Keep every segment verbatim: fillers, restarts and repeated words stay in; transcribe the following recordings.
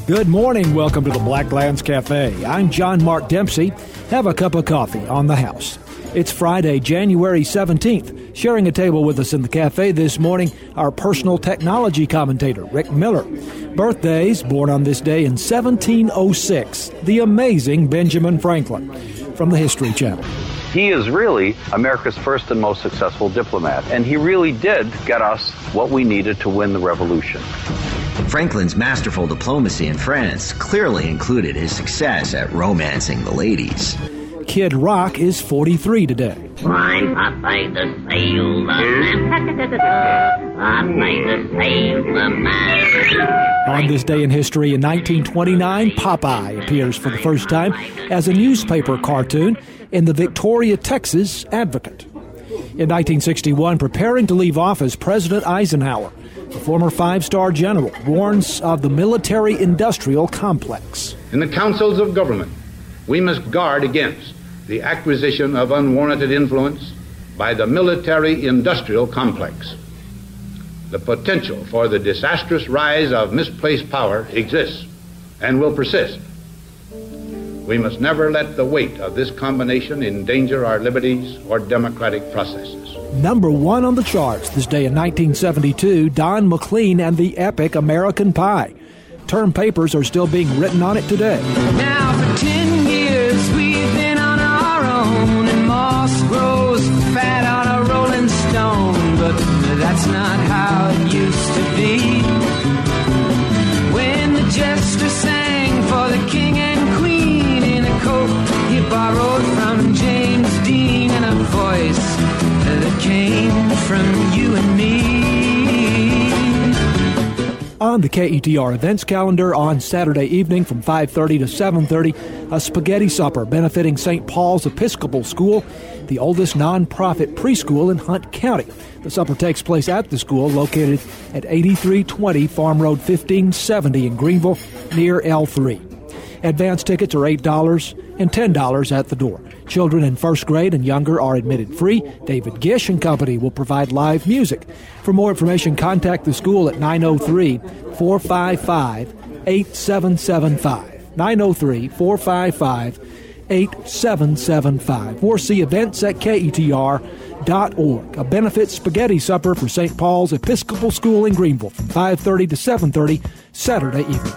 Good morning. Welcome to the Blacklands Cafe. I'm John Mark Dempsey. Have a cup of coffee on the house. It's Friday, January seventeenth. Sharing a table with us in the cafe this morning, our personal technology commentator, Rick Miller. Birthdays, born on this day in seventeen oh six, the amazing Benjamin Franklin, from the History Channel. He is really America's first and most successful diplomat, and he really did get us what we needed to win the revolution. Franklin's masterful diplomacy in France clearly included his success at romancing the ladies. Kid Rock is forty-three today. I'm Popeye the Sailor Man. Popeye the Sailor Man. On this day in history, in nineteen twenty-nine, Popeye appears for the first time as a newspaper cartoon in the Victoria, Texas Advocate. In nineteen sixty-one, preparing to leave office, President Eisenhower, the former five-star general, warns of the military-industrial complex. In the councils of government, we must guard against the acquisition of unwarranted influence by the military-industrial complex. The potential for the disastrous rise of misplaced power exists and will persist. We must never let the weight of this combination endanger our liberties or democratic processes. Number one on the charts this day in nineteen seventy-two, Don McLean and the epic American Pie. Term papers are still being written on it today. Now for ten years we've been on our own, and moss grows fat on a rolling stone, but that's not how it used to be. When the jester sang for the king and queen in a coat he borrowed from James Dean, and a voice that came from you and me. On the K E T R events calendar on Saturday evening from five thirty to seven thirty, a spaghetti supper benefiting Saint Paul's Episcopal School, the oldest nonprofit preschool in Hunt County. The supper takes place at the school located at eighty-three twenty Farm Road fifteen seventy in Greenville near L three. Advance tickets are eight dollars and ten dollars at the door. Children in first grade and younger are admitted free. David Gish and Company will provide live music. For more information, contact the school at nine oh three, four five five, eight seven seven five. nine oh three, four five five, eight seven seven five. Or see events at K E T R dot org. A benefit spaghetti supper for Saint Paul's Episcopal School in Greenville from five thirty to seven thirty Saturday evening.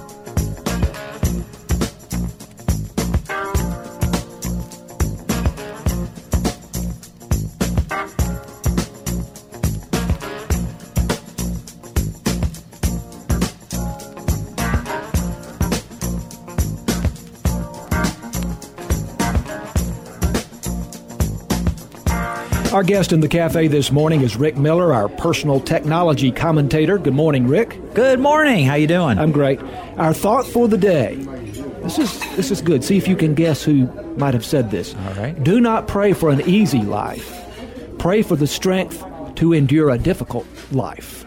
Our guest in the cafe this morning is Rick Miller, our personal technology commentator. Good morning, Rick. Good morning. How you doing? I'm great. Our thought for the day. This is this is good. See if you can guess who might have said this. All right. Do not pray for an easy life. Pray for the strength to endure a difficult life.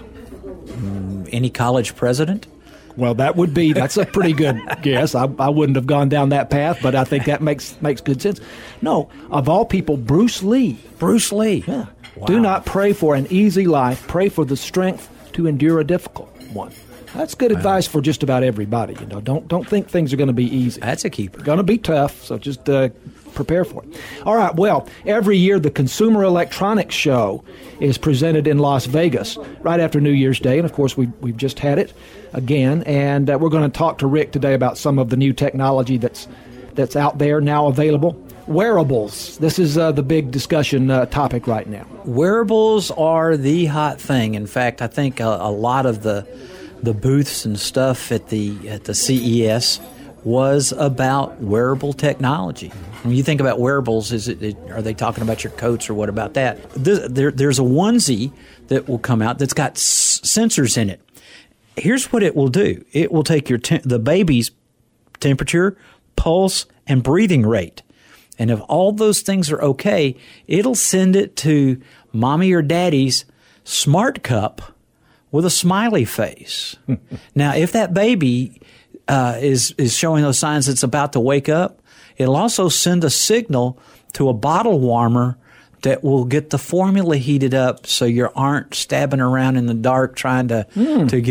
Mm, any college president? Well, that would be, that's a pretty good guess. I, I wouldn't have gone down that path, but I think that makes makes good sense. No, of all people, Bruce Lee. Bruce Lee. Yeah. Wow. Do not pray for an easy life. Pray for the strength to endure a difficult one. That's good wow. advice for just about everybody. You know, don't don't think things are going to be easy. That's a keeper. Going to be tough, so just uh, prepare for it. All right, well, every year the Consumer Electronics Show is presented in Las Vegas right after New Year's Day, and of course we, we've just had it again, and uh, we're going to talk to Rick today about some of the new technology that's that's out there now available. Wearables. This is uh, the big discussion uh, topic right now. Wearables are the hot thing. In fact, I think a, a lot of the the booths and stuff at the at the C E S was about wearable technology. When you think about wearables, is it, it are they talking about your coats or what about that? There, there, there's a onesie that will come out that's got s- sensors in it. Here's what it will do. It will take your te- the baby's temperature, pulse, and breathing rate. And if all those things are okay, it'll send it to mommy or daddy's smart cup with a smiley face. Now, if that baby uh, is is showing those signs it's about to wake up, it'll also send a signal to a bottle warmer that will get the formula heated up so you aren't stabbing around in the dark trying to mm. to get it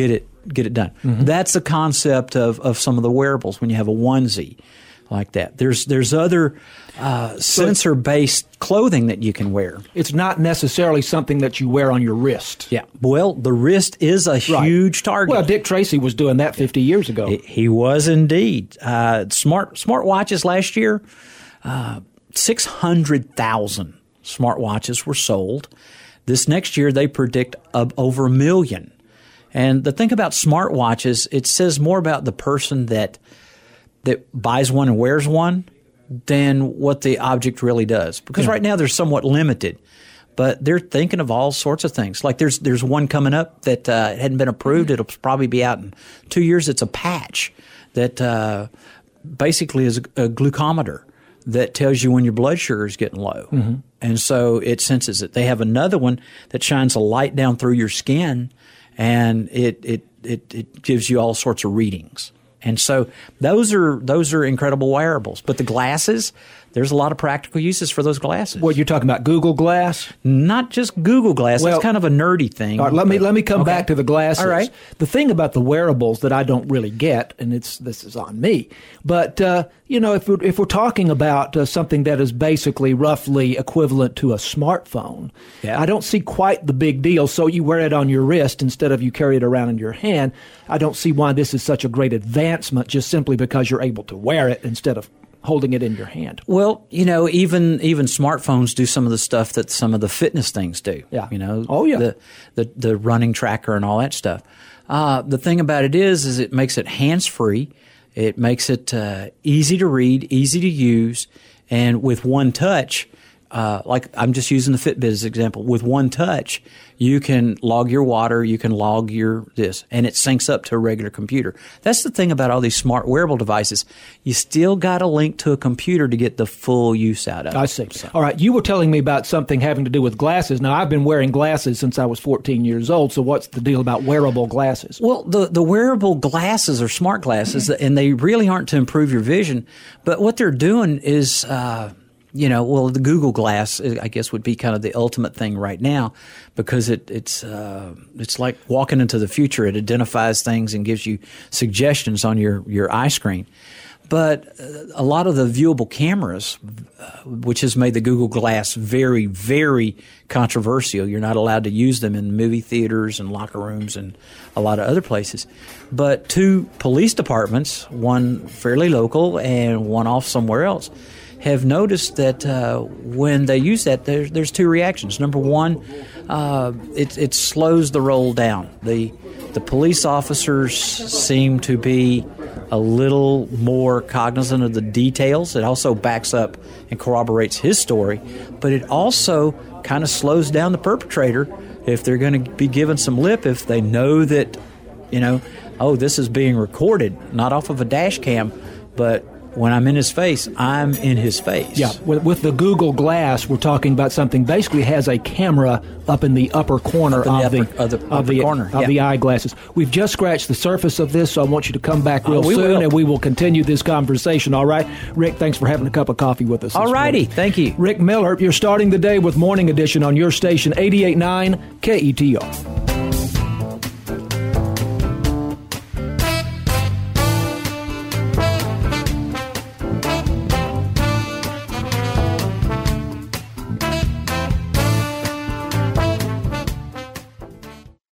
get it done. Mm-hmm. That's the concept of, of some of the wearables when you have a onesie like that. There's there's other uh, sensor-based clothing that you can wear. It's not necessarily something that you wear on your wrist. Yeah. Well, the wrist is a Right. huge target. Well, Dick Tracy was doing that fifty years ago. He- He was indeed. Uh, smart smart watches last year, uh, six hundred thousand smartwatches were sold. This next year, they predict uh, over a million. And the thing about smartwatches, it says more about the person that that buys one and wears one than what the object really does. Because Yeah. right now they're somewhat limited, but they're thinking of all sorts of things. Like there's there's one coming up that uh, hadn't been approved. It'll probably be out in two years. It's a patch that uh, basically is a, a glucometer that tells you when your blood sugar is getting low. Mm-hmm. And so it senses it. They have another one that shines a light down through your skin, and it it it, it gives you all sorts of readings. And so those are those are incredible wearables. But the glasses, there's a lot of practical uses for those glasses. What, you're talking about Google Glass? Not just Google Glass. Well, That's kind of a nerdy thing. All right, let me let me come Okay. back to the glasses. All right. The thing about the wearables that I don't really get, and it's this is on me, but uh, you know, if we're, if we're talking about uh, something that is basically roughly equivalent to a smartphone, Yeah. I don't see quite the big deal. So you wear it on your wrist instead of you carry it around in your hand. I don't see why this is such a great advancement, just simply because you're able to wear it instead of holding it in your hand. Well, you know, even even smartphones do some of the stuff that some of the fitness things do. Yeah. You know. Oh, yeah. The the, the running tracker and all that stuff. Uh, the thing about it is, is it makes it hands free. It makes it uh, easy to read, easy to use, and with one touch. Uh, like I'm just using the Fitbit as an example. With one touch, you can log your water, you can log your this, and it syncs up to a regular computer. That's the thing about all these smart wearable devices. You still got to link to a computer to get the full use out of it. I see. All right, you were telling me about something having to do with glasses. Now, I've been wearing glasses since I was fourteen years old, so what's the deal about wearable glasses? Well, the, the wearable glasses are smart glasses, and they really aren't to improve your vision. But what they're doing is, uh, you know, well, the Google Glass, I guess, would be kind of the ultimate thing right now because it, it's uh, it's like walking into the future. It identifies things and gives you suggestions on your, your eye screen. But a lot of the viewable cameras, uh, which has made the Google Glass very, very controversial. You're not allowed to use them in movie theaters and locker rooms and a lot of other places. But two police departments, one fairly local and one off somewhere else, have noticed that uh, when they use that, there, there's two reactions. Number one, uh, it, it slows the roll down. The the police officers seem to be a little more cognizant of the details. It also backs up and corroborates his story, but it also kind of slows down the perpetrator if they're going to be given some lip, if they know that, you know, oh, this is being recorded, not off of a dash cam, but when I'm in his face, I'm in his face. Yeah, with, with the Google Glass, we're talking about something basically has a camera up in the upper corner Up in the of, the, upper- of the of upper the corner, of yeah. the eyeglasses. We've just scratched the surface of this, so I want you to come back real Oh, we soon, will. and we will continue this conversation. All right, Rick, thanks for having a cup of coffee with us. this All righty, morning. thank you. Rick Miller. You're starting the day with Morning Edition on your station, eighty-eight point nine K E T R.